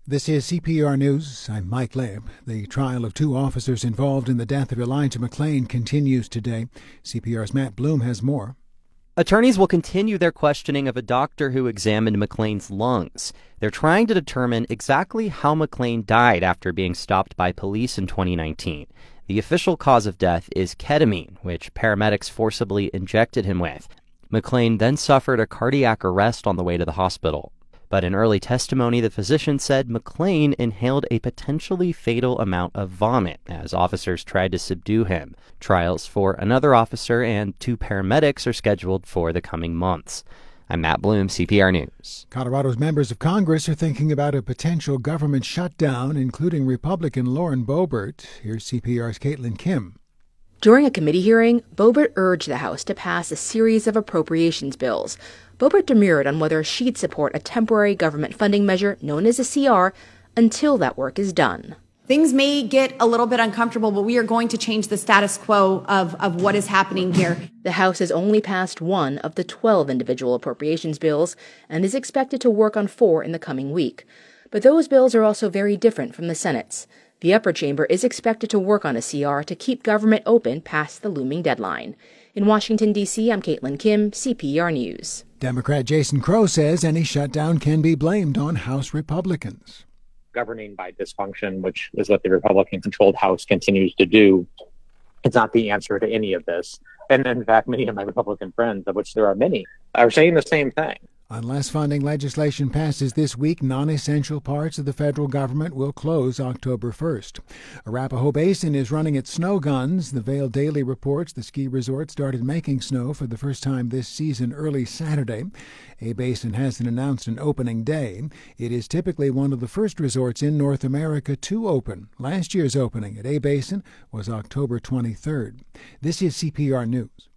This is CPR News. I'm Mike Laib. The trial of two officers involved in the death of Elijah McClain continues today. CPR's Matt Bloom has more. Attorneys will continue their questioning of a doctor who examined McClain's lungs. They're trying to determine exactly how McClain died after being stopped by police in 2019. The official cause of death is ketamine, which paramedics forcibly injected him with. McClain then suffered a cardiac arrest on the way to the hospital. But in early testimony, the physician said McClain inhaled a potentially fatal amount of vomit as officers tried to subdue him. Trials for another officer and two paramedics are scheduled for the coming months. I'm Matt Bloom, CPR News. Colorado's members of Congress are thinking about a potential government shutdown, including Republican Lauren Boebert. Here's CPR's Caitlin Kim. During a committee hearing, Boebert urged the House to pass a series of appropriations bills. Boebert demurred on whether she'd support a temporary government funding measure known as a CR until that work is done. Things may get a little bit uncomfortable, but we are going to change the status quo of what is happening here. The House has only passed one of the 12 individual appropriations bills and is expected to work on 4 in the coming week. But those bills are also very different from the Senate's. The upper chamber is expected to work on a CR to keep government open past the looming deadline. In Washington, D.C., I'm Caitlin Kim, CPR News. Democrat Jason Crow says any shutdown can be blamed on House Republicans. Governing by dysfunction, which is what the Republican-controlled House continues to do, is not the answer to any of this. And in fact, many of my Republican friends, of which there are many, are saying the same thing. Unless funding legislation passes this week, non-essential parts of the federal government will close October 1st. Arapahoe Basin is running its snow guns. The Vail Daily reports the ski resort started making snow for the first time this season early Saturday. A-Basin hasn't announced an opening day. It is typically one of the first resorts in North America to open. Last year's opening at A-Basin was October 23rd. This is CPR News.